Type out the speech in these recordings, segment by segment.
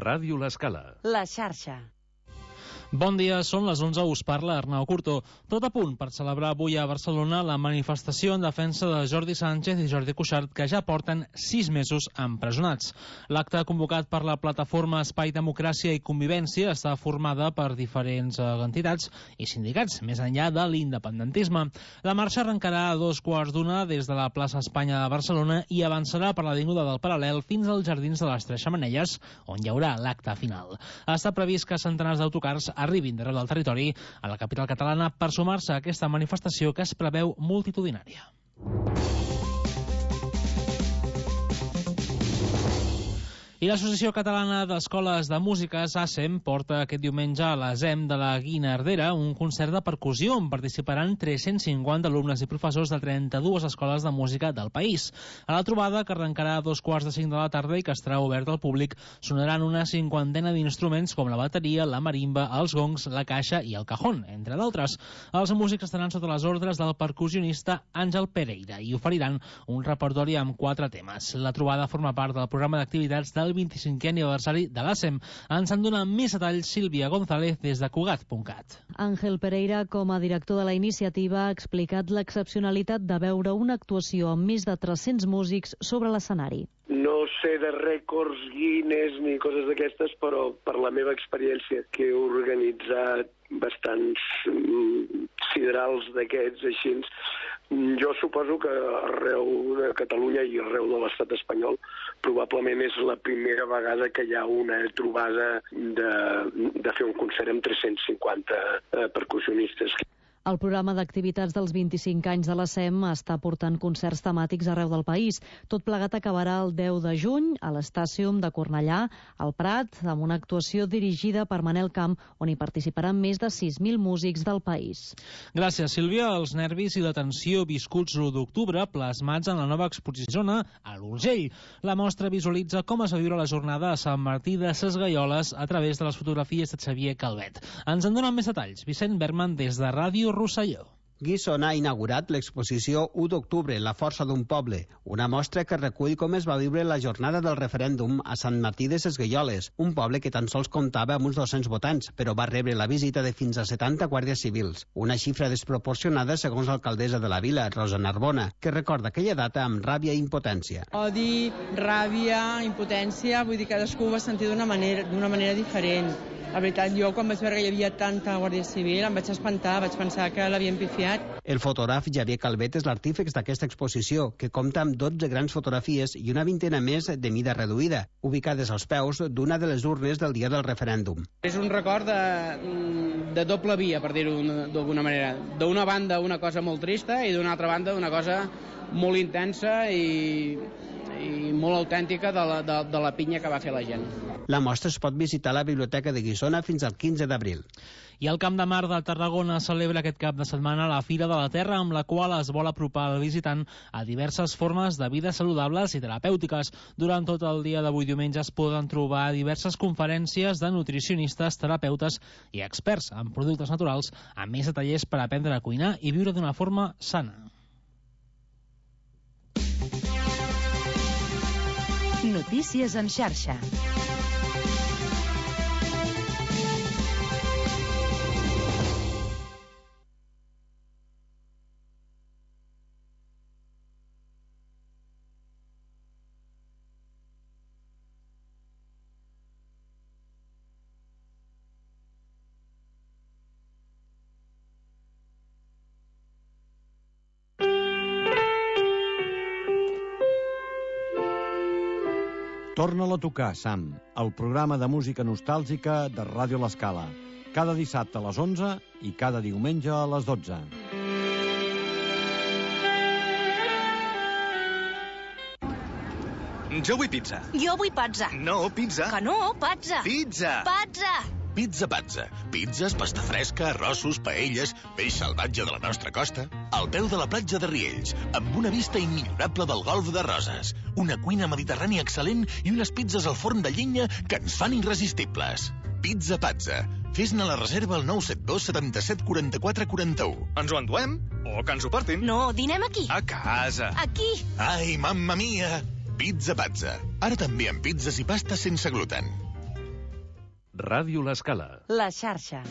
Ràdio L'Escala. La xarxa. Bon dia, són les 11, us parla Arnau Curto. Tot a punt per celebrar avui a Barcelona la manifestació en defensa de Jordi Sánchez i Jordi Cuixart, que ja porten 6 mesos empresonats. L'acte convocat per la plataforma Espai Democràcia i Convivència està formada per diferents entitats i sindicats, més enllà de l'independentisme. La marxa arrencarà a 2:15 des de la plaça Espanya de Barcelona i avançarà per l'Avinguda del Paral·lel fins als Jardins de les Tres Xemeneies, on hi haurà l'acte final. Està previst que centenars d'autocars arribin d'arreu del territori a la capital catalana per sumar-se a aquesta manifestació que es preveu multitudinària. I l'Associació Catalana d'Escoles de Música, ASEM, porta aquest diumenge a l'ASEM de la Guinardera un concert de percussió on participaran 350 alumnes i professors de 32 escoles de música del país. A la trobada, que arrencarà a 2:45 de la tarda i que estarà oberta al públic, sonaran una 50ena d'instruments com la bateria, la marimba, els gongs, la caixa i el cajón, entre d'altres. Els músics estaran sota les ordres del percussionista Àngel Pereira i oferiran un repertori amb 4 temes. La trobada forma part del programa d'activitats del 25è aniversari de l'ASEM. Ens en dona més detalls Sílvia González des de Cugat.cat. Àngel Pereira, com a director de la iniciativa, ha explicat l'excepcionalitat de veure una actuació amb més de 300 músics sobre l'escenari. No sé de rècords Guinness ni coses d'aquestes, però per la meva experiència que he organitzat bastants siderals d'aquests així, jo suposo que arreu de Catalunya i arreu de l'estat espanyol probablement és la primera vegada que hi ha una trobada de fer un concert amb 350 percussionistes. El programa d'activitats dels 25 anys de l'ASEM està portant concerts temàtics arreu del país. Tot plegat acabarà el 10 de juny a l'Estàcium de Cornellà, al Prat, amb una actuació dirigida per Manel Camp, on hi participaran més de 6.000 músics del país. Gràcies, Sílvia. Els nervis i la tensió viscuts l'1 d'octubre plasmats en la nova exposició a l'Urgell. La mostra visualitza com es va viure la jornada a Sant Martí de Ses Gaioles a través de les fotografies de Xavier Calvet. Ens en donen més detalls. Vicent Berman, des de Ràdio Rosselló. Guissona ha inaugurat l'exposició 1 d'octubre, la força d'un poble, una mostra que recull com es va viure la jornada del referèndum a Sant Martí de Ses Gaioles, un poble que tan sols comptava amb uns 200 votants, però va rebre la visita de fins a 70 guàrdies civils, una xifra desproporcionada segons l'alcaldessa de la vila, Rosa Narbona, que recorda aquella data amb ràbia i impotència. Odi, ràbia, impotència, vull dir, cadascú ho va sentir d'una manera diferent. La veritat, jo quan vaig veure que hi havia tanta guàrdia civil em vaig espantar, vaig pensar que l'havien pifiat. El fotògraf Xavier Calvet és l'artífex d'aquesta exposició, que compta amb 12 grans fotografies i una vintena més de mida reduïda, ubicades als peus d'una de les urnes del dia del referèndum. És un record de doble via, per dir-ho d'alguna manera. D'una banda una cosa molt trista i d'una altra banda una cosa molt intensa i molt autèntica de la pinya que va fer la gent. La mostra es pot visitar a la Biblioteca de Guissona fins al 15 d'abril. I el Camp de Mar de Tarragona celebra aquest cap de setmana la Fira de la Terra, amb la qual es vol apropar al visitant a diverses formes de vida saludables i terapèutiques. Durant tot el dia d'avui diumenge es poden trobar diverses conferències de nutricionistes, terapeutes i experts en productes naturals, a més de tallers per aprendre a cuinar i viure d'una forma sana. Notícies en xarxa. Torna-la a tocar, Sam, el programa de música nostàlgica de Ràdio L'Escala. Cada dissabte a les 11 i cada diumenge a les 12. Jo vull pizza. Jo vull pizza. No, pizza. Que no, pizza. Pizza. Pizza. Pizza Pazza. Pizzas, pasta fresca, arrossos, paelles, peix salvatge de la nostra costa, al peu de la platja de Riells, amb una vista immillorable del golf de Roses, una cuina mediterrània excel·lent i unes pizzas al forn de llenya que ens fan irresistibles. Pizza Pazza. Fes-ne la reserva al 972 77 44 41. Ens ho enduem? O que ens ho portin? No, dinem aquí. A casa. Aquí. Ai, mamma mia! Pizza Pazza. Ara també amb pizzas i pastes sense gluten. Ràdio L'Escala. La xarxa.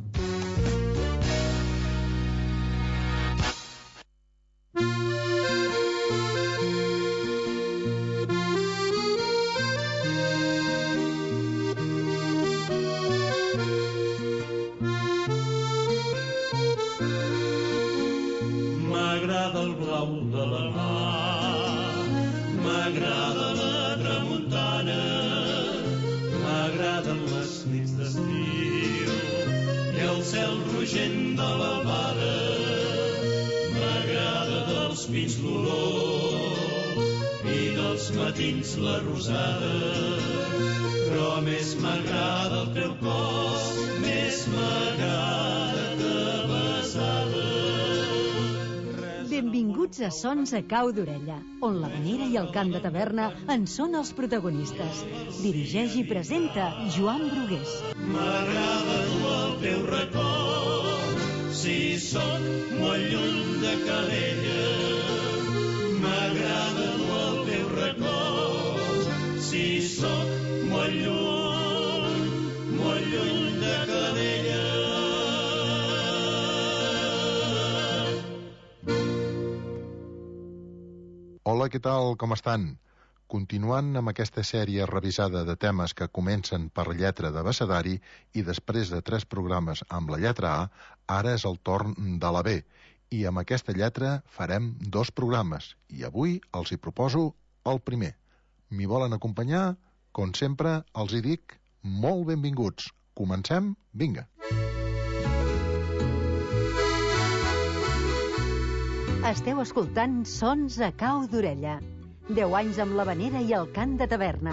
M'agrada el blau de la mar, m'agrada la tramuntana, m'agraden les nits d'estiu i el cel rogent de l'albada, m'agrada dels pins l'olor i dels matins la rosada, però més m'agrada el teu cos, més m'agrada que besada. Benvinguts a Sons a Cau d'Orella, on l'havanera i el cant de taverna en són els protagonistes. Dirigeix i presenta Joan Brugués. M'agrada dur el teu record, si sóc molt lluny de Calella. M'agrada dur el teu record, si sóc molt lluny de Calella. Hola, què tal? Com estan? Continuant amb aquesta sèrie revisada de temes que comencen per lletra d'abecedari i després de 3 programes amb la lletra A, ara és el torn de la B. I amb aquesta lletra farem 2 programes. I avui els hi proposo el primer. M'hi volen acompanyar? Com sempre, els hi dic molt benvinguts. Comencem? Vinga! Esteu escoltant Sons a Cau d'Orella. 10 anys amb l'havanera i el cant de taverna.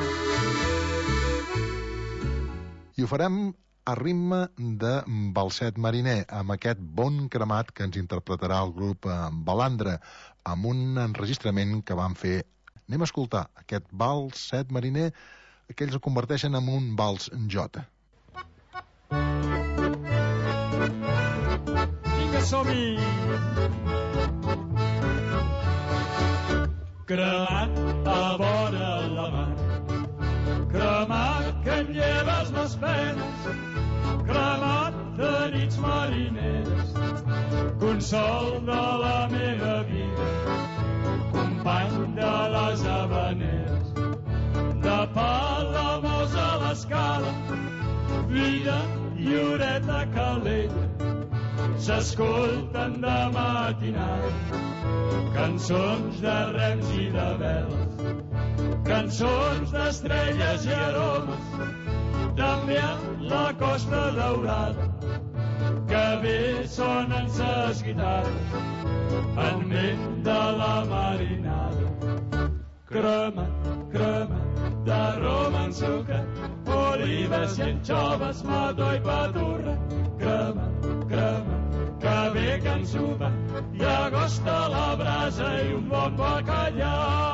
I ho farem a ritme de Balset Mariner, amb aquest bon cremat que ens interpretarà el grup Balandra, amb un enregistrament que van fer. Anem a escoltar aquest Balset Mariner, que ells el converteixen en un vals jota. Vinga, som-hi! Cremat a vora la mar, cremat que em lleves les penes, cremat de nits marineres, consol de la meva vida, company de les havaneres, de Palamós a l'Escala, vida i horeta Calella, s'escolten de matinada, cançons de rems i de veles, cançons d'estrelles i aromes, també a la Costa Daurada, que bé sonen ses guitarres, en ment de la marinada. Crema, crema, de roma en sucre, olives i anxoves, mató i paturra, crema, crema, que bé que ens suba, i agost a la brasa i un bon bacallà.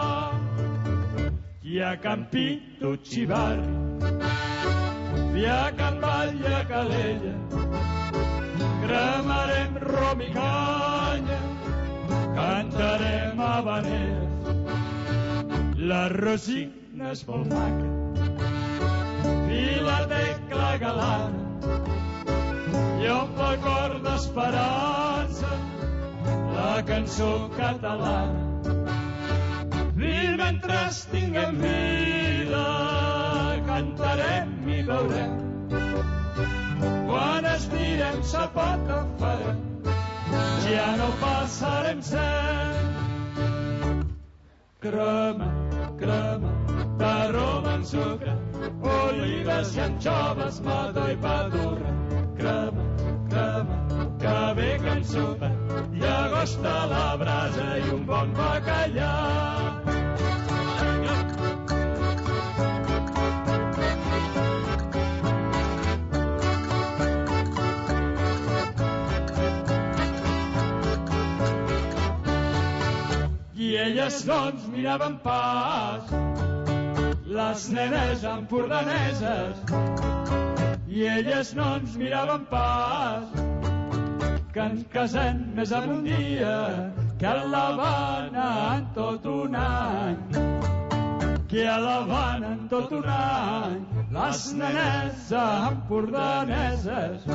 I a Campito Xivarri, i a Can Vall i a Calella, cremarem rom i canya, cantarem havaneres, la Rosina és molt maca, i la Tecla galana, i omple el cor d'esperança la cançó catalana. I mentre tinguem vida cantarem i veurem, quan estirem sa pota farem, ja no passarem set. Crema, crema, de roma en sucre, olives i anxoves, mató i paturra, crema, crema, que bé que ens supa, i agost a la brasa i un bon bacallà. I elles no ens miraven pas, les nenes empordaneses, i elles no ens miraven pas, que ens casem més en un dia que a l'Havana en tot un any, que a l'Havana en tot un any les nenes empordaneses.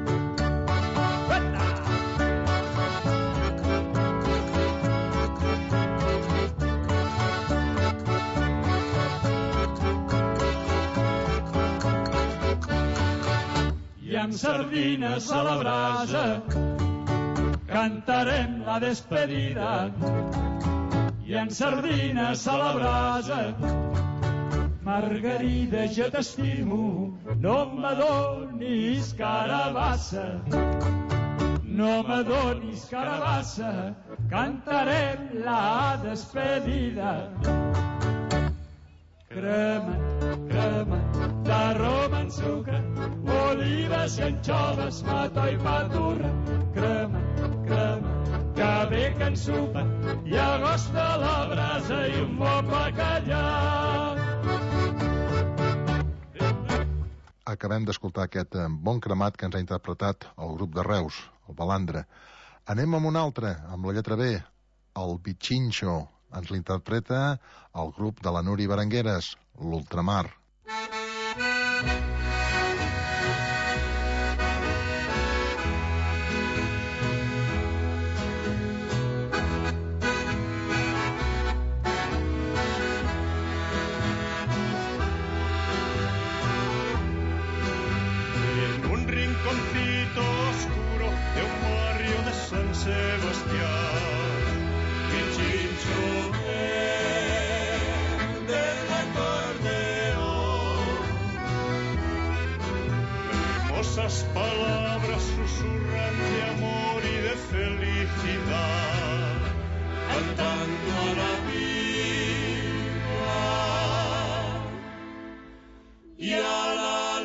I amb sardines a la brasa cantarem la despedida. I amb sardines a la brasa, Margarida, jo t'estimo, no m'adonis carabassa. No m'adonis carabassa, cantarem la despedida. Crema, crema, de Roma en sucre, olives i anxoves, mató i paturra. Crema, crema, que bé que en sopa, i agost a la brasa i un bon bacallà. Acabem d'escoltar aquest bon cremat que ens ha interpretat el grup de Reus, el Balandre. Anem amb un altre, amb la lletra B, el Bitxinxo. Ens l'interpreta el grup de la Núria Berengueres, l'Ultramar. En un rinconcito oscuro de un barrio de San Sebastián, Bitxinxo del acordeón, hermosas palabras susurran de amor y de felicidad, cantando a la vida y a la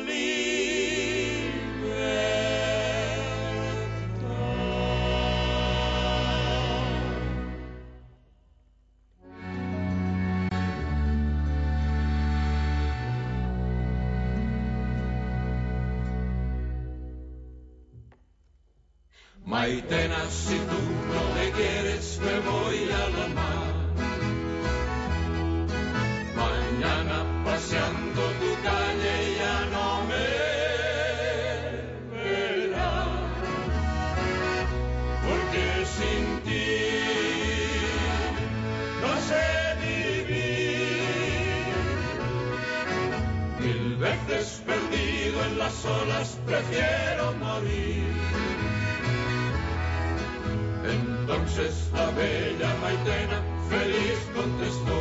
Maitena, si tú no me quieres, me voy a la mar. Mañana paseando tu calle ya no me verás, porque sin ti no sé vivir. 1000 veces perdido en las olas, prefiero morir. Entonces la bella Maitena feliz contestó: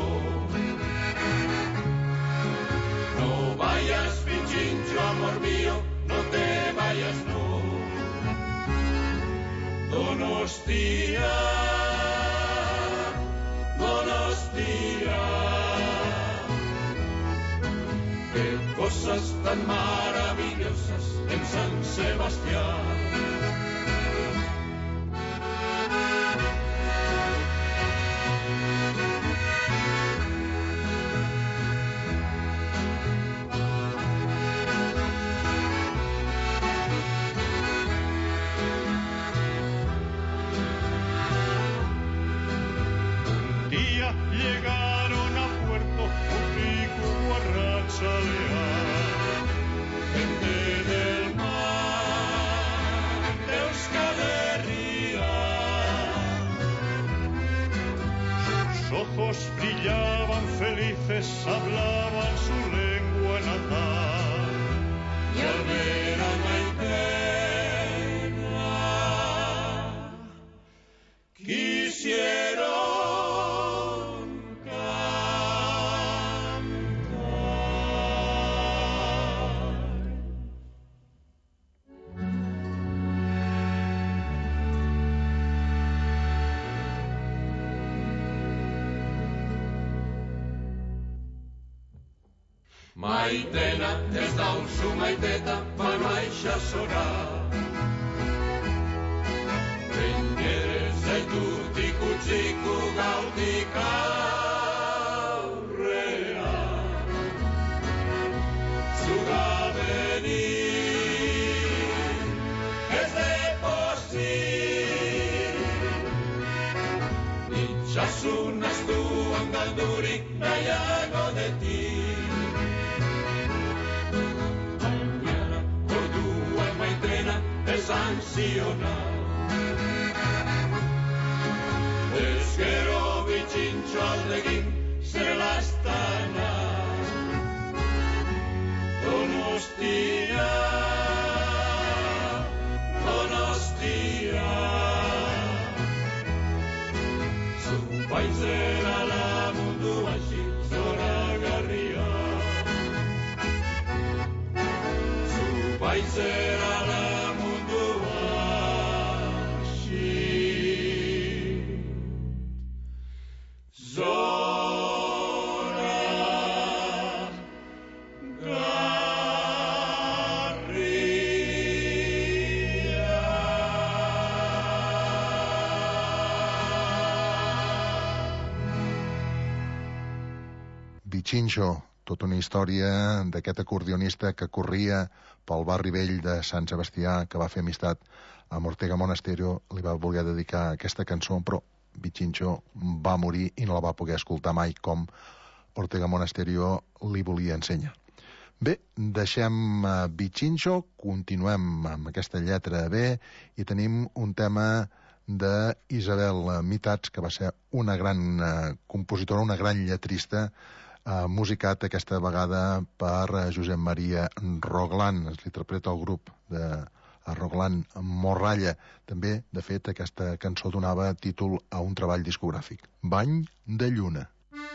no vayas, Bitxinxo, amor mío, no te vayas, no. Donostia, Donostia, qué cosas tan maravillosas en San Sebastián. Llegaron a Puerto Rico, Arratzaleá, gente del mar, de Euskal Herria. Sus ojos brillaban felices, hablaban su lengua natal. Y al ver a Maitena quisieron Maitena ez dauzu maiteta, banoaixa zora. Behin zaitut ikutziko gautik aurrea. Zugabenik ez depozik, itxasun astuan galdurik nahiago de ti. sancionar. Es quiero bichincho al de guim, se la estana. Donostia, Donostia. Su paisera la mundu així, zona garria. Su paisera la mundu així. Zona Bichincho, tota una història d'aquest acordionista que corria pel barri vell de Sant Sebastià, que va fer amistat amb Ortega Monasterio, li va voler dedicar aquesta cançó, però Bichincho va morir i no la va poder escoltar mai com Ortega Monasterio li volia ensenyar. Bé, deixem Bichincho, continuem amb aquesta lletra B i tenim un tema d'Isabel Mitats, que va ser una gran compositora, una gran lletrista, musicat aquesta vegada per Josep Maria Roglan. Es l'interpreta el grup de Roglan Morralla. També, de fet, aquesta cançó donava títol a un treball discogràfic. Bany de lluna.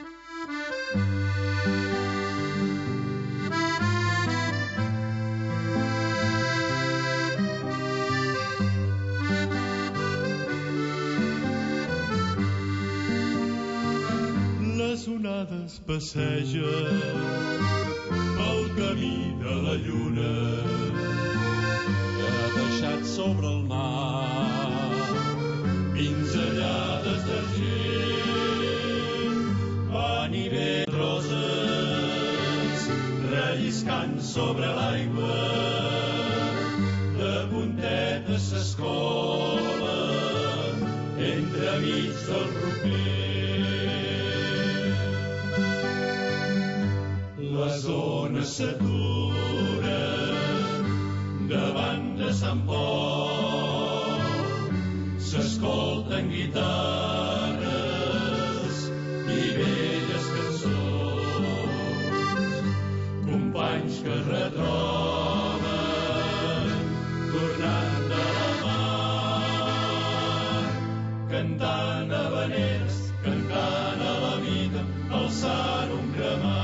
Les onades passegen pel camí de la lluna que ha deixat sobre el mar pinzellades d'argent. Van i ve roses relliscant sobre l'aigua, de puntetes s'escolen entremig del roquer. Les ones s'aturen davant de Sant Pol, s'escolten guitarres i velles cançons, companys que es retroben tornant de la mar, cantant habaneres, cantant a la vida, alçant un cremar.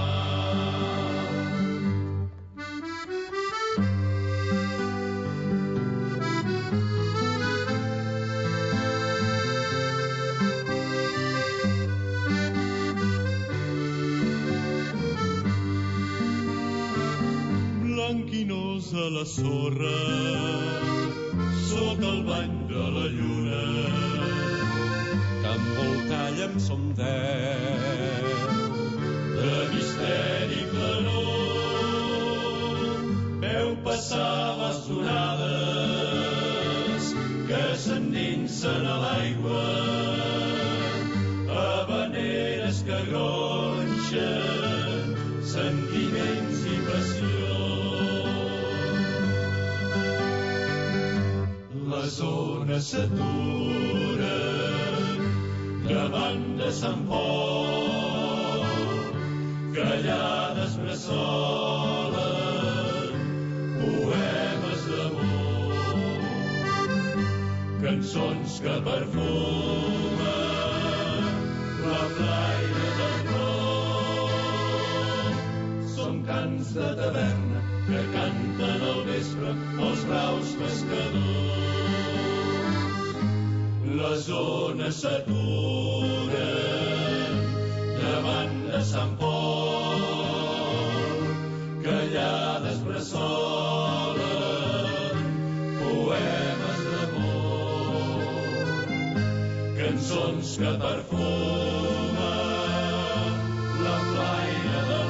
A la sorra, sota el bany de la lluna, que envolcalla amb son Déu de misteri i claror. Veu passar les onades que s'endinsen a l'aigua, habaneres que gronxen sentiments i passió. Les ones s'aturen davant de Sant Pol, callades bressolen poemes d'amor, cançons que perfumen la flaire del ron. Són cants de taverna que canten al vespre els braus pescadors. Les ones s'aturen davant de Sant Pol, callades bressolen poemes d'amor, cançons que perfumen la flaire del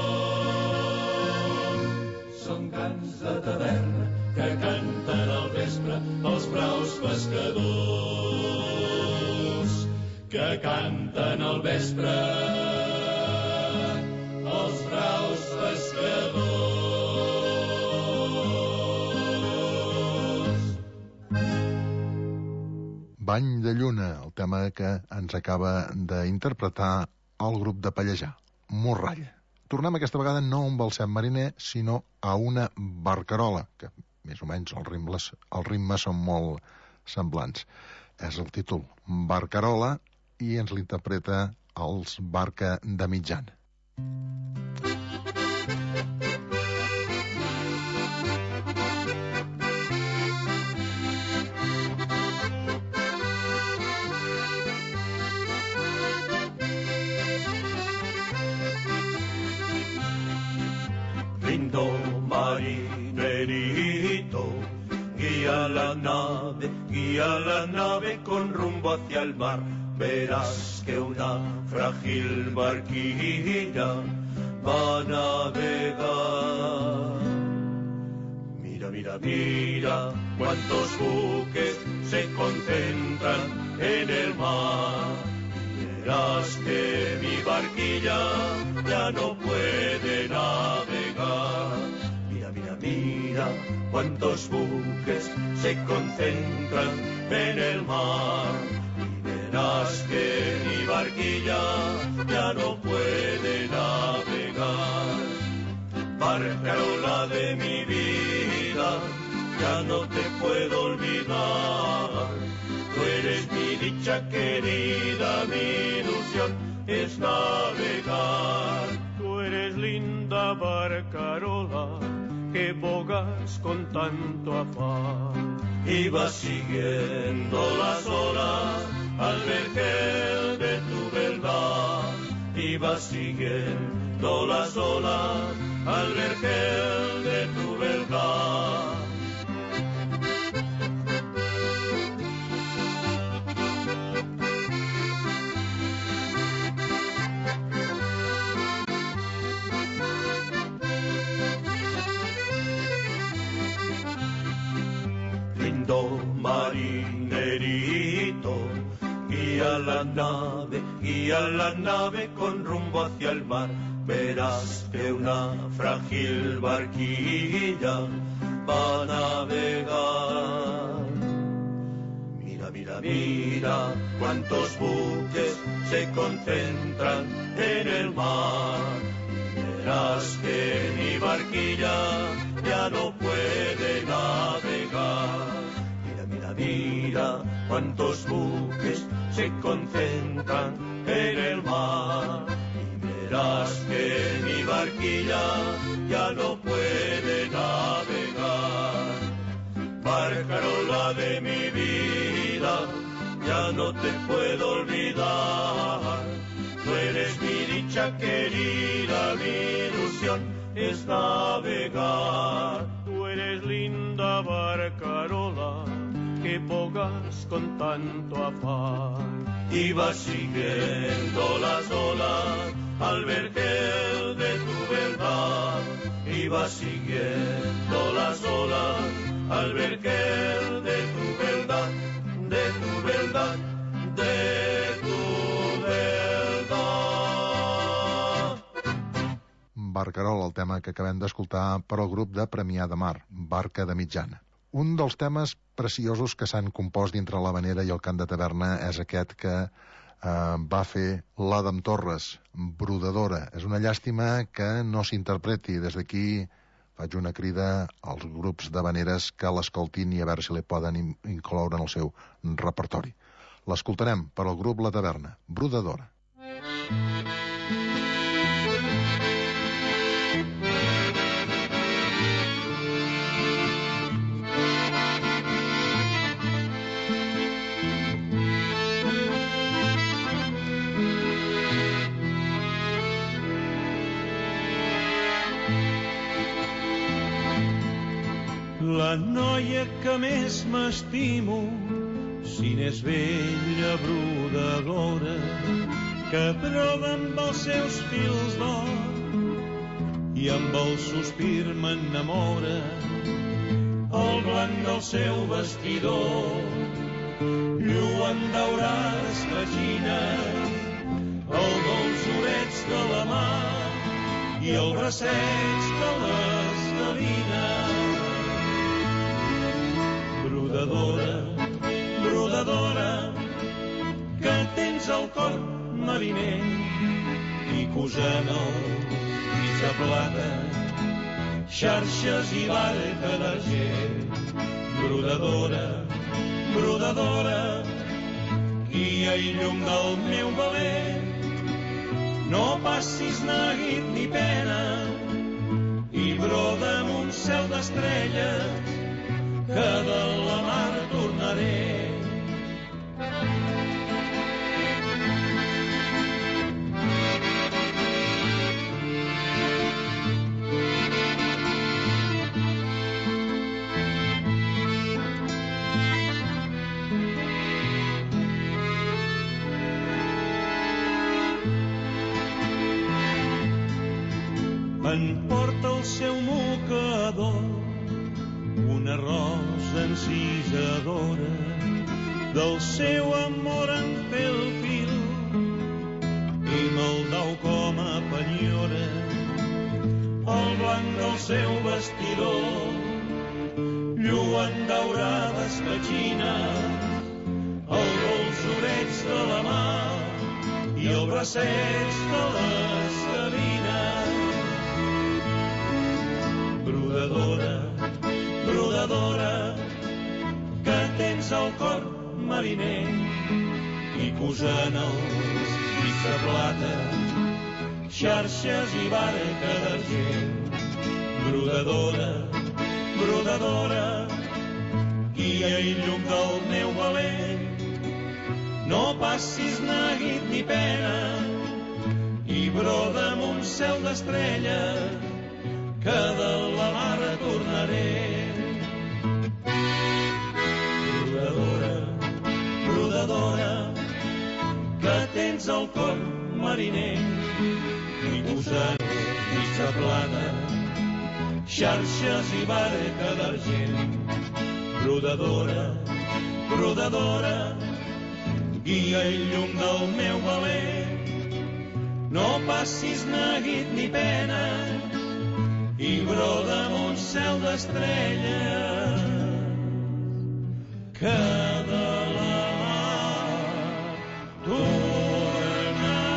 ron. Són cants de taverna que canten al vespre els braus pescadors, que canten al vespre els braus pescadors. Bany de lluna, el tema que ens acaba d'interpretar el grup de Pallejà, Morrall. Tornem aquesta vegada no a un balsem mariner, sinó a una barcarola, que més o menys els ritmes són molt semblants. És el títol, Barcarola, i ens l'interpreta els Barca de Mitjana. Lindo marinerito, guía la nave con rumbo hacia el mar. Verás que una frágil barquilla va a navegar. Mira, mira, mira, cuántos buques se concentran en el mar. Verás que mi barquilla ya no puede navegar. Mira, mira, mira, cuántos buques se concentran en el mar. Y verás que mi barquilla ya no puede navegar. Barcarola de mi vida, ya no te puedo olvidar. Tú eres mi dicha querida, mi ilusión es navegar. Tú eres linda barcarola, que bogas con tanto afán. Y vas siguiendo las olas al vergel de tu verdad. Y vas siguiendo las olas al vergel de tu verdad. Marinerito, guía la nave con rumbo hacia el mar. Verás que una frágil barquilla va a navegar. Mira, mira, mira, cuántos buques se concentran en el mar. Verás que mi barquilla ya no puede navegar. Mira, cuántos buques se concentran en el mar. Y verás que mi barquilla ya no puede navegar. Barcarola de mi vida, ya no te puedo olvidar. Tú eres mi dicha querida, mi ilusión es navegar. Tú eres linda barcarola, que bogas con tanto afán. Y vas siguiendo las olas al vergel de tu verdad. Y vas siguiendo las olas al vergel de tu verdad, de tu verdad, de tu verdad. Barcarola, el tema que acabem d'escoltar per al grup de Premià de Mar, Barca de Mitjana. Un dels temes preciosos que s'han compost dintre l'Havanera i el Cant de Taverna és aquest que va fer l'Adam Torres, Brodadora. És una llàstima que no s'interpreti. Des d'aquí faig una crida als grups d'havaneres que l'escoltin i a veure si li poden incloure en el seu repertori. L'escoltarem per al grup La Taverna, Brodadora. La noia que més m'estimo, si n'és bella brodadora, que broda amb els seus fils d'or i amb el sospir m'enamora. El blanc del seu vestidor, lluent daurades petxines, el dolç orets de la mà i el braceig de les gavines. Brodadora, brodadora, tens el cor mariner i cosant el mig de plata, xarxes i barca d'argent, brodadora, brodadora, guia i llum del meu veler. No passis neguit ni pena i broda amb un cel d'estrelles que de la mar tornaré. En porta el seu mocador una rosa encisadora, del seu amor en té el fil i me'l dau com a penyora. El blanc del seu vestidor, lluent daurades petxines, el dolç orells de la mà i el bracets de les cabines. Brodadora, brodadora, que tens el cor mariner i cosant els dits de plata, xarxes i barca d'argent. Brodadora, brodadora, guia i llum del meu veler. No passis neguit ni pena i broda amb un cel d'estrelles que de la mar tornaré. Brodadora, brodadora, que tens el cor mariner i cosant dits de plata, xarxes i barca d'argent. Brodadora, brodadora, guia i llum del meu veler. No passis neguit ni pena i broda amb un cel d'estrelles que de la mar tornaré.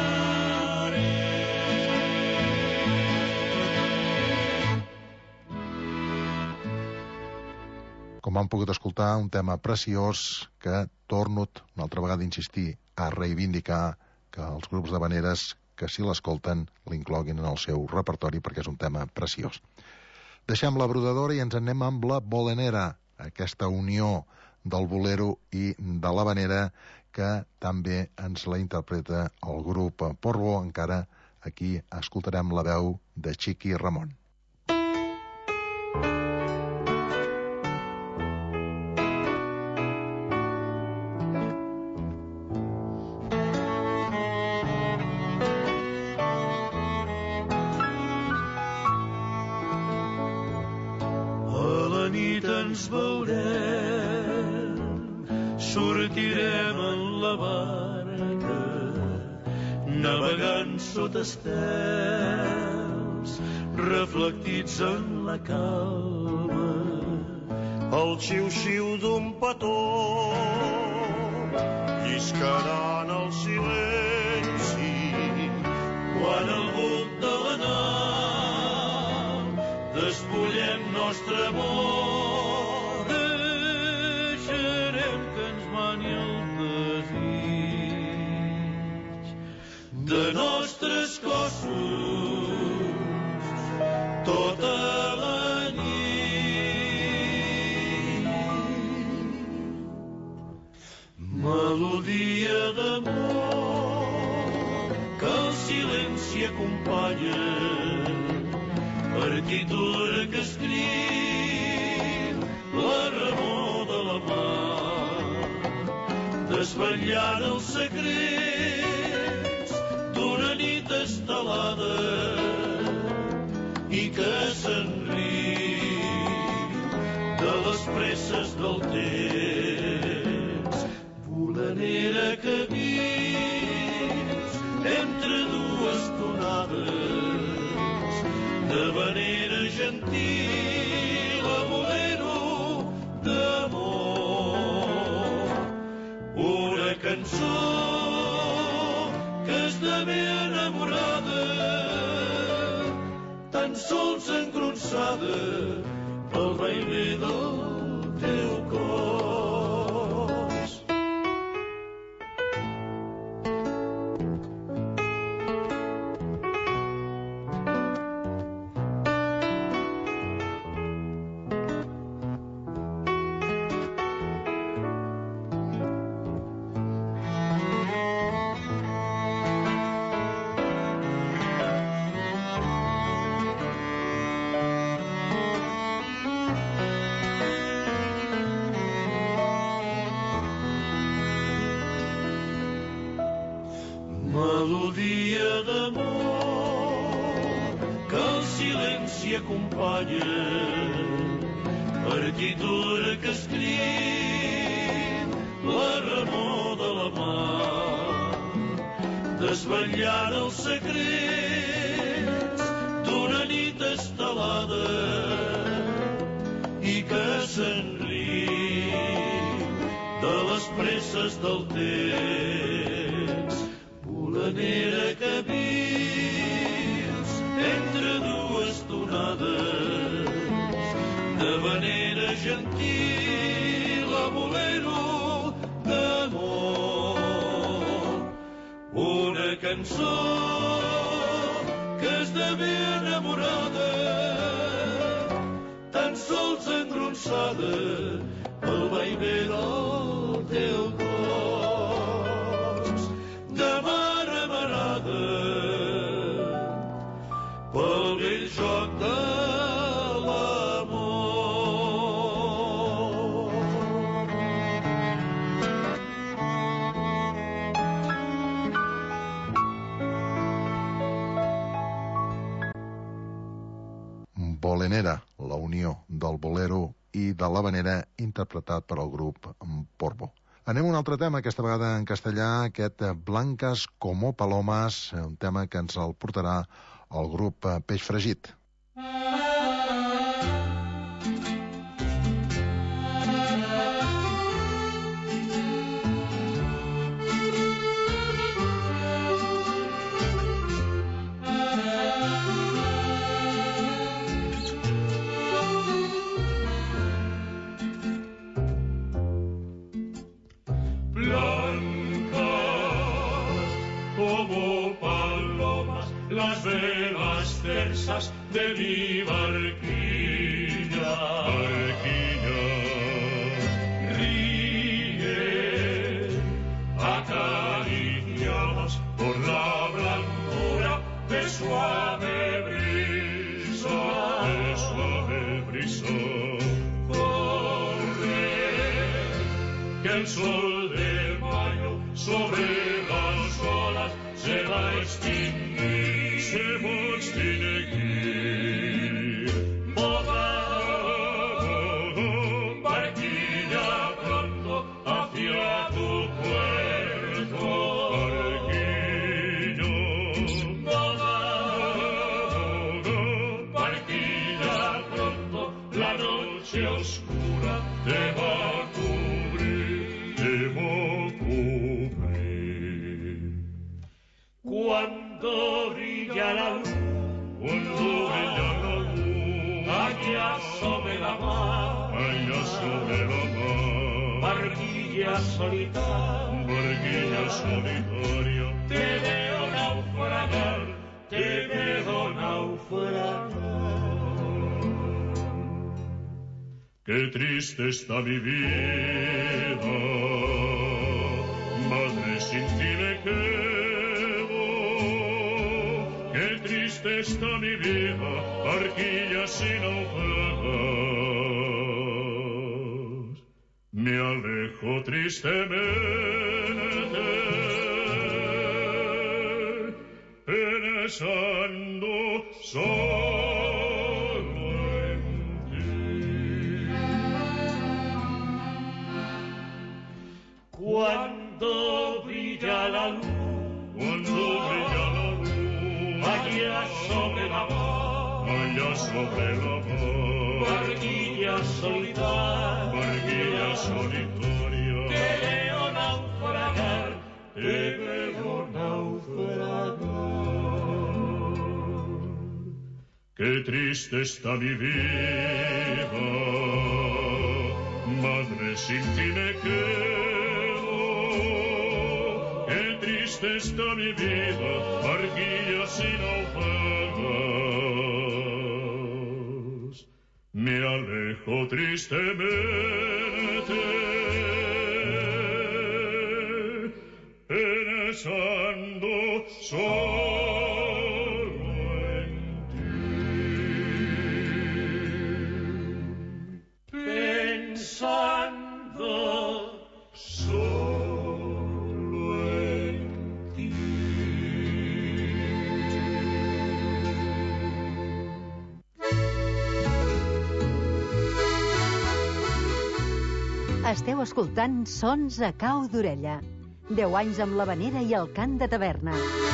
Com han pogut escoltar, un tema preciós que torno una altra vegada a insistir, a reivindicar que els grups d'havaneres que si l'escolten l'incloguin en el seu repertori perquè és un tema preciós. Deixem la brodadora i ens anem amb la bolenera, aquesta unió del bolero i de l'havanera que també ens la interpreta el grup Porvo. Encara aquí escoltarem la veu de Chiqui Ramón. Ens veurem, sortirem en la barca, navegant sota estels, reflectits en la calma, el xiu-xiu d'un petó, lliscarà en el silenci, quan al buc de la nau despullem nostre amor. De nostres cossos tota la nit. Melodia d'amor que el silenci acompanya, partitura que escriu la remor de la mà, desvetllant els secrets d'una nit estelada i que se'n riu de les presses del temps. Bolenera que vius entre dues tonades de manera gentil a bolero d'amor. una cançó, tan sols engronçada pel vaivé del teu cos. Melodia d'amor que el silenci acompanya, partitura que escriu la remor de la mà, desvetllant els secrets d'una nit estelada i que se'n riu de les presses del temps. Volanera que vius entre dues tonades, de manera gentil a bolero d'amor. Una cançó que esdevé enamorada, tan sols engronçada pel vaivé del teu cos. De mar amarada pel vell joc de l'amor. Bolenera, la unió del bolero i de l'havanera interpretat per el grup Porvo. Anem a un altre tema, aquesta vegada en castellà, aquest Blancas como palomas, un tema que ens el portarà el grup Peix Fregit. Las velas tersas de mi barquilla, ríe, acariciadas por la blancura de suave brisa, corre, que el sol de mayo sobre las olas se va a extinguir. Se va a extinguir. Moda, barquilla pronto hacia tu puerto. Barquillo. Moda, barquilla pronto, la noche oscura te va a cubrir, te va a cubrir. Cuando brilla la luz, allá sobre la mar, barquilla solitaria, te veo naufragar, te veo naufragar. Qué triste está mi vida, madre, sin ti me quedo. Qué triste está mi vida, barquilla sin naufragar. Me alejo tristemente, pensando solo en ti. Cuando brilla la luz, allá sobre la mar, barquilla solitaria, te veo naufragar, Qué triste está mi vida, madre, sin ti me quedo. Qué triste está mi vida, barquilla sin albergas. Me alejo tristemente, pensando solo en ti. Pensando solo en ti. Esteu escoltant Sons a cau d'orella. 10 anys amb l'Havanera i el cant de taverna.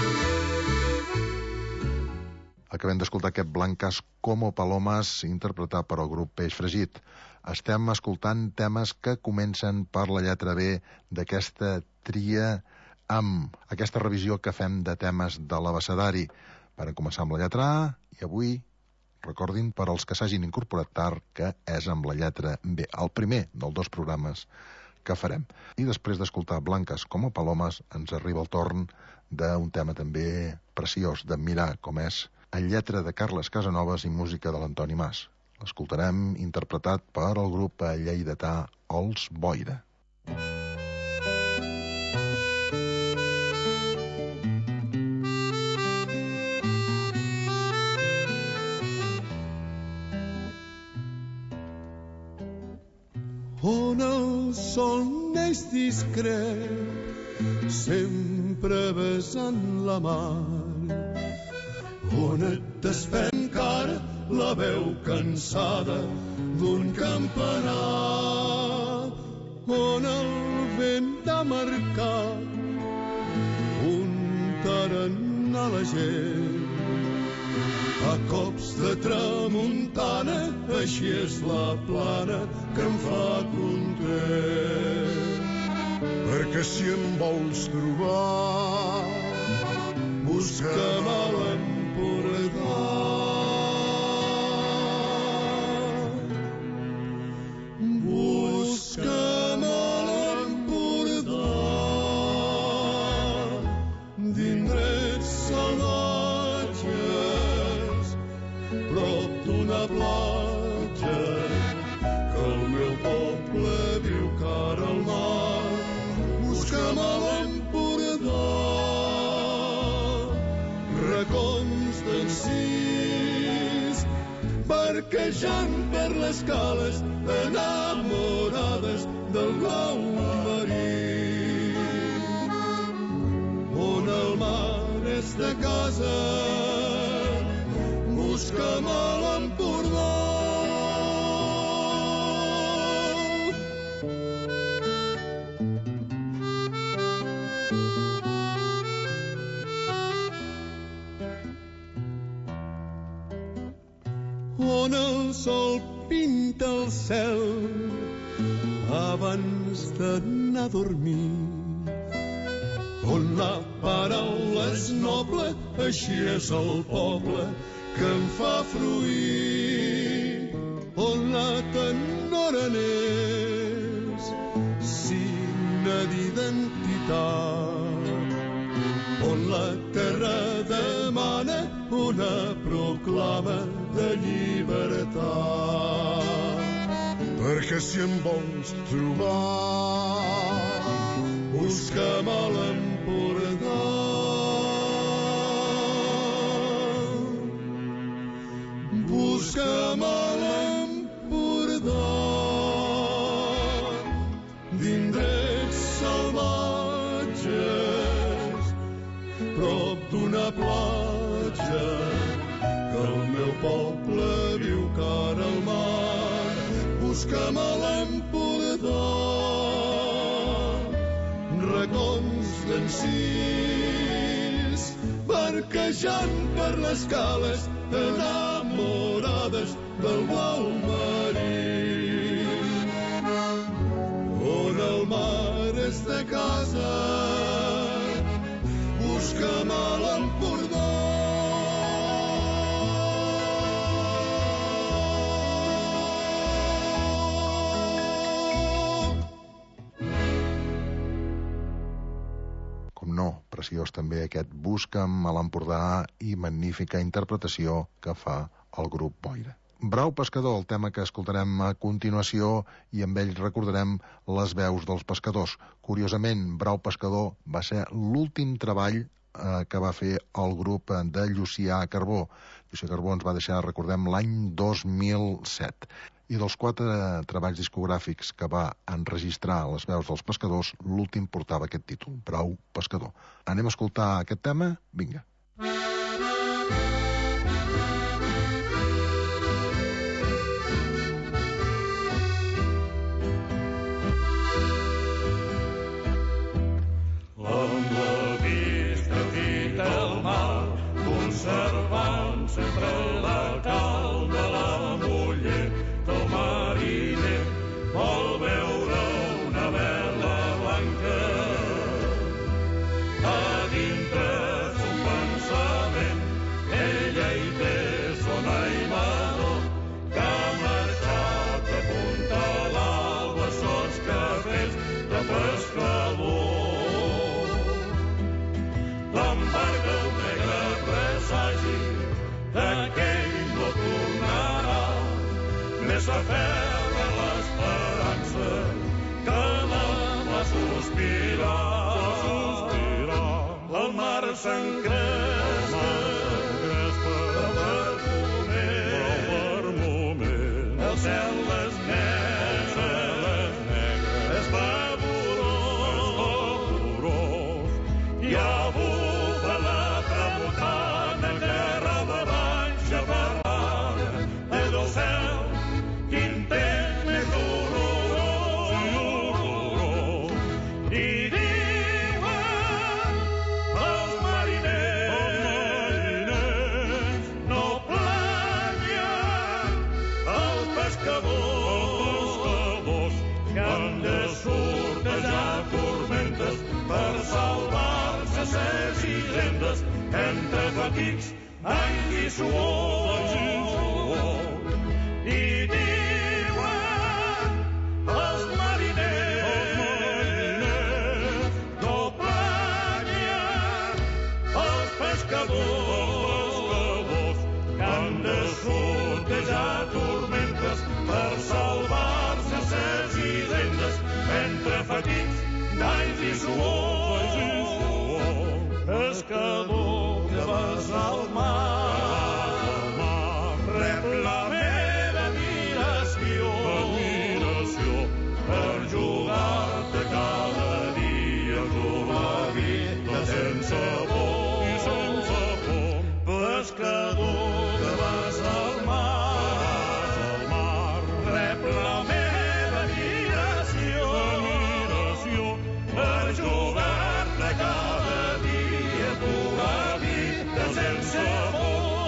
Acabem d'escoltar aquest Blancas como palomas interpretat per el grup Peix Fregit. Estem escoltant temes que comencen per la lletra B d'aquesta tria amb aquesta revisió que fem de temes de l'abecedari. Varen començar amb la lletra A i avui, recordin, per als que s'hagin incorporat tard, que és amb la lletra B, el primer dels 2 programes que farem. I després d'escoltar Blancas como palomes, ens arriba el torn d'un tema també preciós d'admirar, com és en lletra de Carles Casanovas i música de l'Antoni Mas. L'escoltarem interpretat per el grup lleidatà Els Boira. On el sol neix discret, sempre besant la mar, on et desperta encara la veu cansada d'un campanar, on el vent ha marcat un tarannà a la gent. A cops de tramuntana, així és la plana que em fa content. Perquè si em vols trobar, busca'm a l'Empordà. Busca'm a l'Empordà, d'indrets salvatges, prop d'una platja, que el meu poble viu cara al mar. Busca'm a l'Empordà, racons d'encís, barquejant per les cales, enamorades del blau marí. On el mar és de casa, busca'm a l'Empordà. On el sol pinta el cel abans d'anar a dormir, on la paraula és noble, així és el poble que em fa fruir, on la tenora n'és signe d'identitat, on la terra demana una proclama de llibertat. Perquè si em vols trobar, busca'm a l'Empordà. Busca'm a l'Empordà, d'indrets salvatges, prop d'una platja, que el meu poble viu cara al mar. Busca'm a l'Empordà, racons d'encís, barquejant per les cales, enamorades del blau marí. On el mar és de casa, busca'm a l'Empordà. no, preciós també aquest Busca'm a l'Empordà i magnífica interpretació que fa el grup Boira. Brau Pescador, el tema que escoltarem a continuació, i amb ell recordarem les veus dels pescadors. Curiosament, Brau Pescador va ser l'últim treball que va fer el grup de Llucià Carbó. Llucià Carbó ens va deixar, recordem, l'any 2007. I dels 4 treballs discogràfics que va enregistrar les veus dels pescadors, l'últim portava aquest títol, Brau Pescador. Anem a escoltar aquest tema? Vinga. Conservant sempre la calma, la muller del mariner vol veure una vela blanca. A dintre son pensament ella hi té son aimador que ha marxat a punta l'alba sols cafès de pescador. L'embarca un negre presagi d'aquell no tornarà, més aferra l'esperança que la va sospirar. El mar s'encrespa, però per moment el cel és negre, és vaporós, i abufa la tramuntana que roba baixa parada del cel. Quin temps més horrorós, i diuen els mariners no planyen els pescadors que han de sortejar tormentes per salvar-se ses hisendes entre fatigues, anys i suor. I diuen els mariners no planyen els pescadors que han de sortejar tormentes per salvar-se ses hisendes entre fatigues, anys i suor. Pescador que vas al mar, rep la meva admiració per jugar-te cada dia com la vida sense por. Pescador que vas al mar, rep la meva admiració per jugar-te cada dia com la vida sense por.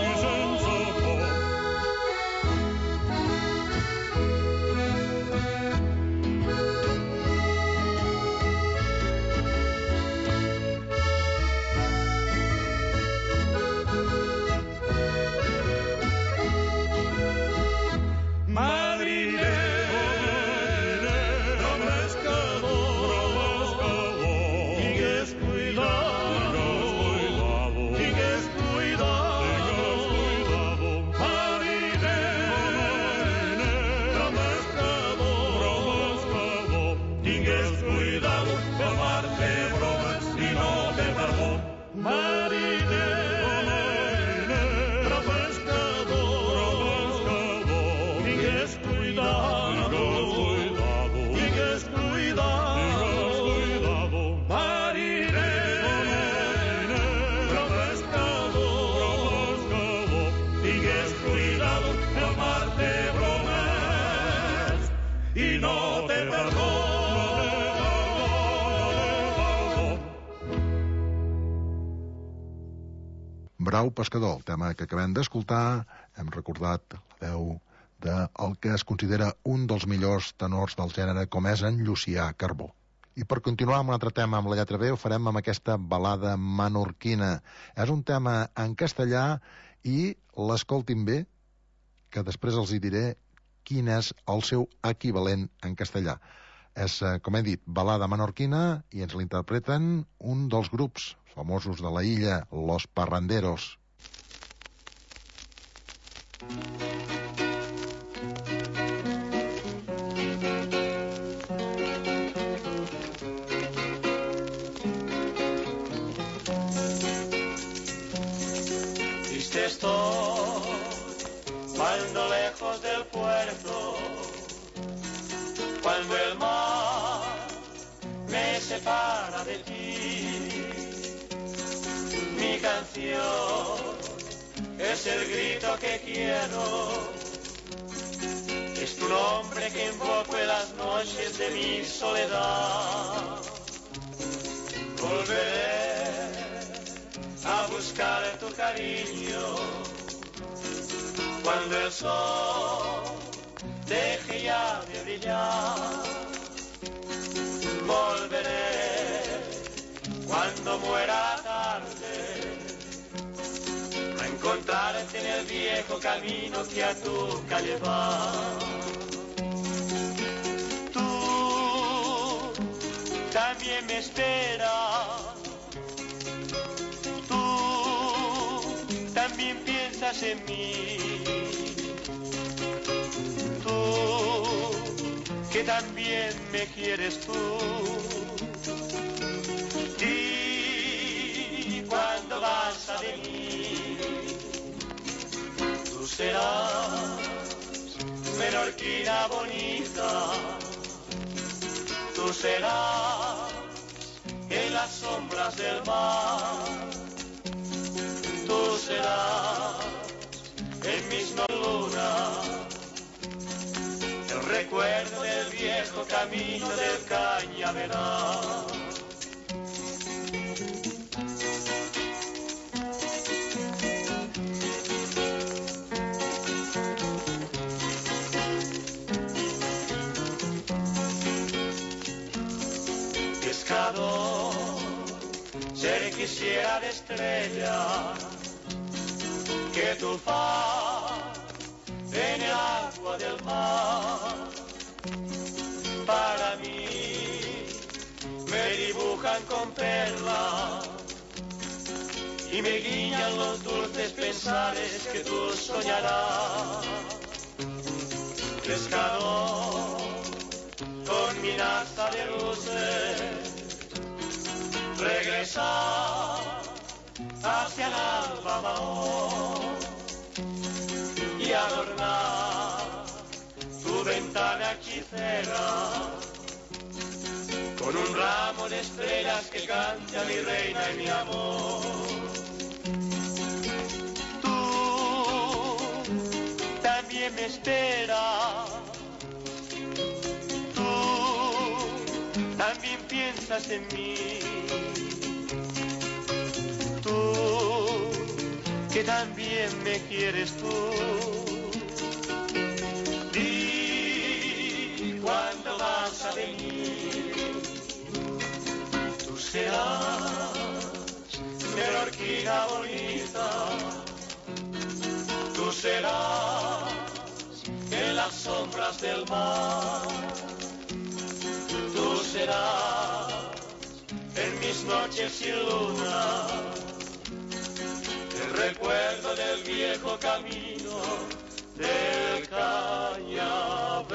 Brau Pescador, el tema que acabem d'escoltar. Hem recordat la veu del que es considera un dels millors tenors del gènere, com és en Llucià Carbó. I per continuar amb un altre tema amb la lletra B, ho farem amb aquesta balada menorquina. És un tema en castellà i l'escoltin bé, que després els hi diré quin és el seu equivalent en castellà. És, com he dit, balada menorquina i ens l'interpreten un dels grups famosos de la illa, Los Parranderos. Triste estoy cuando lejos del puerto, cuando el mar me separa de ti. Mi canción es el grito que quiero, es tu nombre que invoco en las noches de mi soledad. Volveré a buscar tu cariño cuando el sol deje ya de brillar. Volveré cuando muera tarde a encontrarte en el viejo camino que a tu calle va. Tú también me esperas, tú también piensas en mí, tú que también me quieres tú. Di cuándo vas a venir, tú serás menorquina bonita, tú serás en las sombras del mar, tú serás en mis lunas, el recuerdo del viejo camino del cañaveral. Pescador, ser quisiera de estrella que tu faz en el agua del mar. Para mí me dibujan con perlas y me guiñan los dulces pensares que tú soñarás. Pescador, con mi nasta de luces, regresar hacia el alba Mahón y adornar tu ventana hechicera con un ramo de estrellas que cante a mi reina y mi amor. Tú también me esperas, tú también piensas en mí, tú que también me quieres tú. Di cuándo vas a venir, tú serás menorquina bonita, tú serás en las sombras del mar, tú serás en mis noches sin luna, el recuerdo del viejo camino del cañaveral.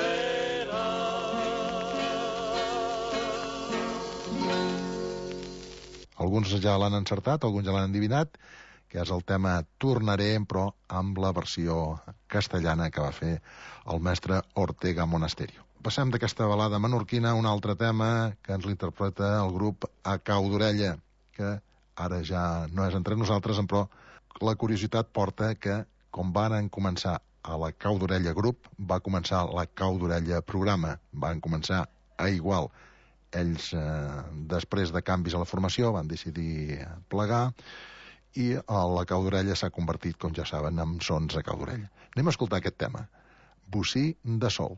Alguns ja l'han encertat, alguns ja l'han endivinat, que és el tema Tornaré, però amb la versió castellana que va fer el mestre Ortega Monasterio. Passem d'aquesta balada menorquina a un altre tema que ens l'interpreta el grup A Cau d'Orella, que ara ja no és entre nosaltres, però la curiositat porta que, com van començar a la Cau d'Orella Grup, va començar la Cau d'Orella Programa. Van començar a igual. Ells, després de canvis a la formació, van decidir plegar i la Cau d'Orella s'ha convertit, com ja saben, en Sons a Cau d'Orella. Anem a escoltar aquest tema. Bocí de sol.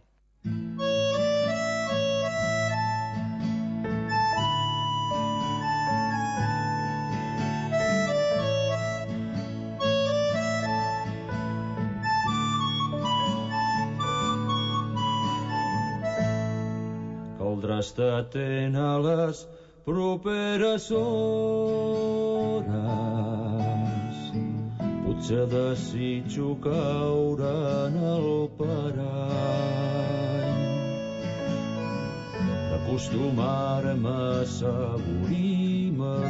Caldrà estat atent a les properes hores. Potser desitjo caure en el parany, acostumar-me a assaborir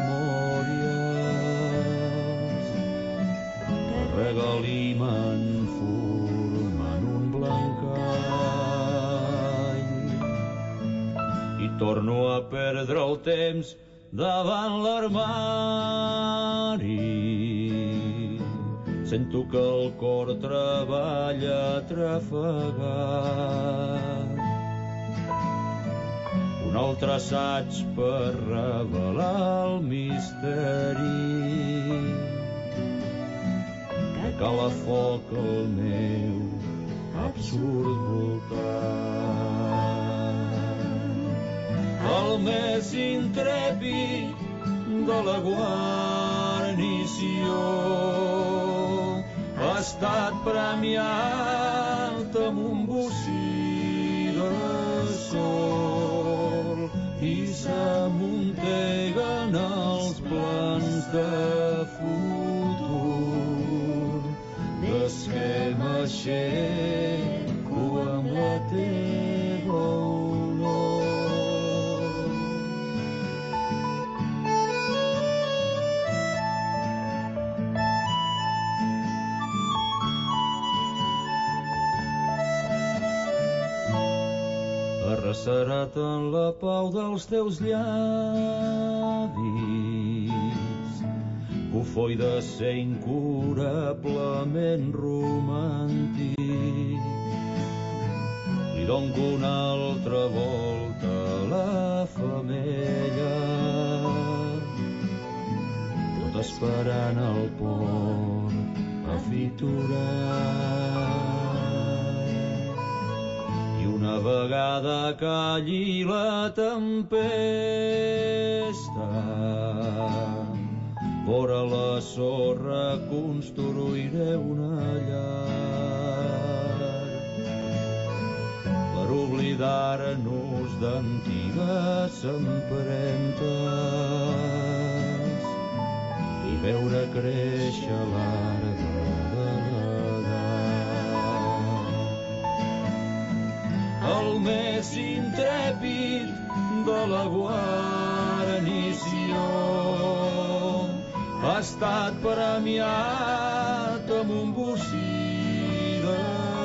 memòries que regalimen formant un blancall. I torno a perdre el temps davant l'armari. Sento que el cor treballa trafegat. Un altre assaig per revelar el misteri que cala foc al meu absurd voltant. El més intrèpid de la guarnició ha estat premiat amb un bocí de sol i s'amunteguen els plans de futur. Des que m'aixeco amb la teva olor. Arrecerat en la pau dels teus llavis, cofoi de ser incurablement romàntic. Li dono una altra volta a la femella, tot esperant el port a fiturar. I una vegada calli la tempesta, vora la sorra construiré una llar per oblidar-nos d'antigues empremtes i veure créixer l'arbre de l'edat. El més intrèpid de la guarnició ha estat premiat amb un bocí de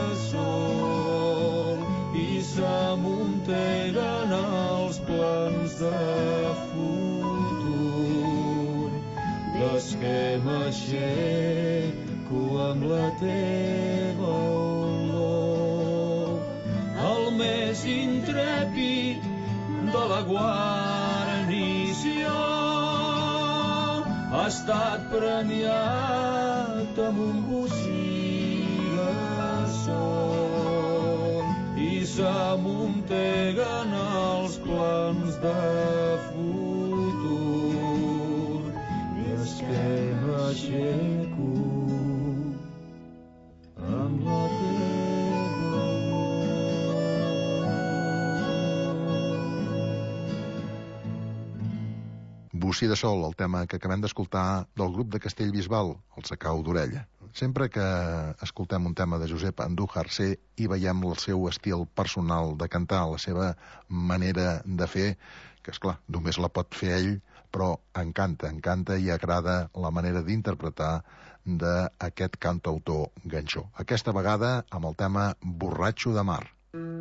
sol i s'amunteguen els plans de futur. Des que m'aixeco amb la teva olor. El més intrèpid de la guarnició ha estat premiat amb un bocí de sol i s'amunteguen els plans de futur. Des que m'aixeco amb la teva Bocí de sol, el tema que acabem d'escoltar del grup de Castellbisbal, el Sacau d'Orella. Sempre que escoltem un tema de Josep Andújar-Sé hi veiem el seu estil personal de cantar, la seva manera de fer, que és clar, només la pot fer ell, però encanta i agrada la manera d'interpretar d'aquest cantautor ganxó. Aquesta vegada amb el tema Borratxo de mar.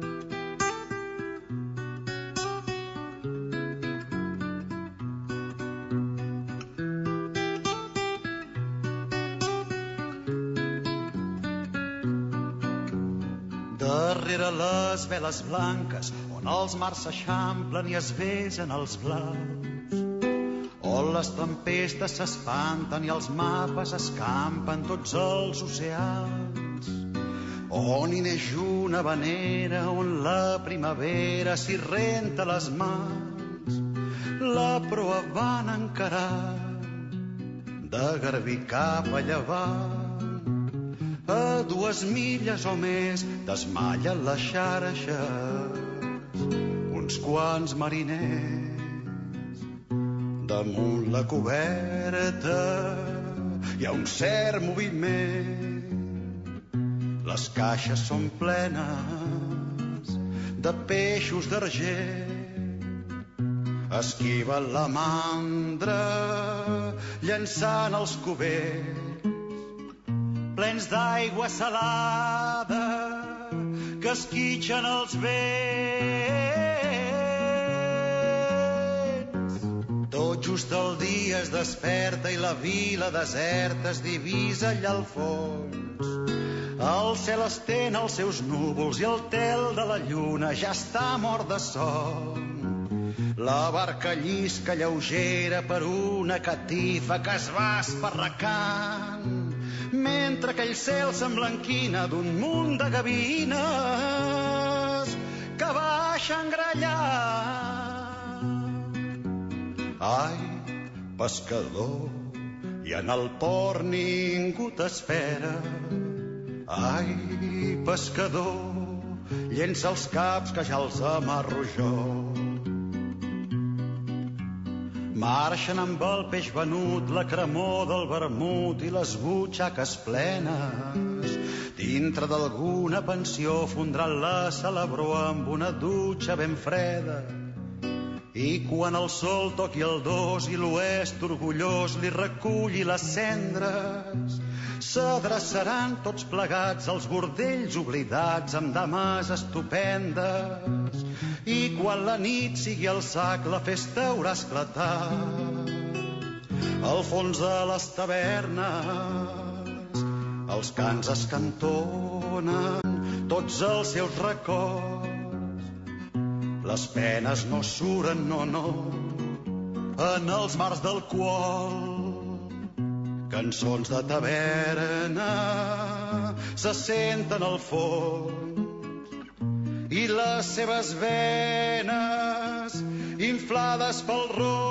Darrere les veles blanques, on els mars s'eixamplen i es besen els blaus, on les tempestes s'espanten i els mapes escampen tots els oceans, on hi neix una vanera, on la primavera s'hi renta les mans, la proa van encarar de Garbí cap a Llevant. A 2 milles o més desmallen les xarxes, uns uns quants mariners. Damunt la coberta hi ha un cert moviment. Les caixes són plenes de peixos d'argent. Esquiven la mandra llançant els cubells plens d'aigua salada que esquitxen els vents. Tot just el dia es desperta i la vila deserta es divisa allà al fons. El cel estén els seus núvols i el tel de la lluna ja està mort de son. La barca llisca lleugera per una catifa que es va esparracant, mentre aquell cel s'emblanquina d'un munt de gavines que baixen grallant. Ai, pescador, i en el port ningú t'espera. Ai, pescador, llença els caps que ja els amarro jo. Marxen amb el peix venut, la cremor del vermut i les butxaques plenes. Dintre d'alguna pensió fondran la celebró amb una dutxa ben freda. I quan el sol toqui el dos i l'oest orgullós li reculli les cendres, s'adreçaran tots plegats als bordells oblidats amb dames estupendes. I quan la nit sigui al sac la festa haurà esclatat. Al fons de les tavernes els cants es cantonen tots els seus records. Les penes no suren, no, en els mars d'alcohol. Cançons de taverna se senten al fons i les seves venes inflades pel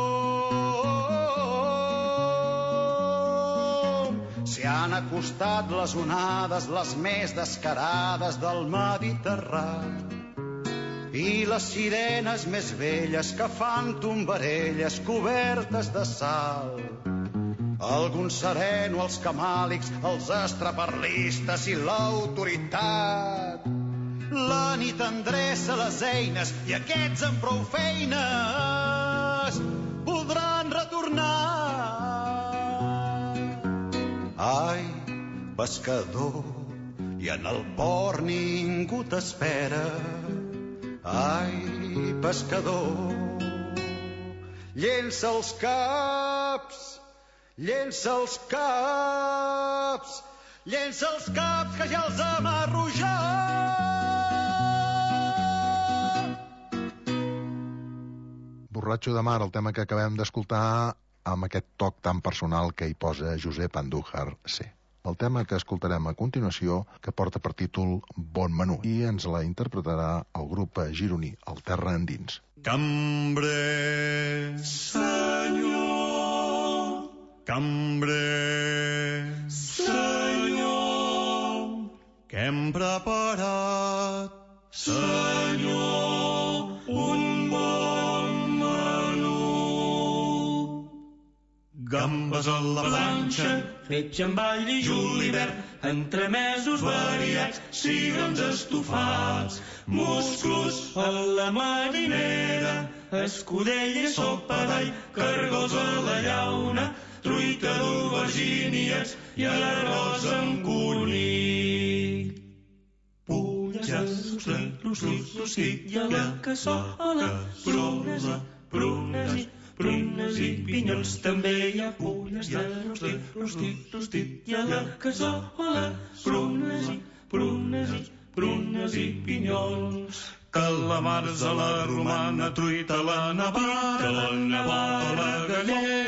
rom. S'hi han acostat les onades, les més descarades del Mediterrani, i les sirenes més velles que fan tombarelles cobertes de sal. Alguns sereno, els camàlics, els estraperlistes i l'autoritat. La nit endreça les eines i aquests amb prou feines podran retornar. Ai, pescador, i en el port ningú t'espera. Ai, pescador, llença els caps, llença els caps, llença els caps que ja els amarro jo. Borratxo de mar, el tema que acabem d'escoltar amb aquest toc tan personal que hi posa Josep Andújar C. El tema que escoltarem a continuació, que porta per títol Bon Menú, i ens la interpretarà el grup gironí, el Terra Endins. Cambrer, senyor, cambrer, senyor, que hem preparat, senyor, un bon menú. Gambes a la planxa, fetge amb all i julivert, entremesos variats, cigrons estofats, musclos a la marinera, escudella i sopa d'all, cargols a la llauna, truita d'aubergínies i arròs amb conill. Pulles a l'ostit i a la cassola, prunes i pinyons, també hi ha fulles de rostit i a la cassola, prunes i pinyons. Calamars a la romana, truita a la navara, a la gallera,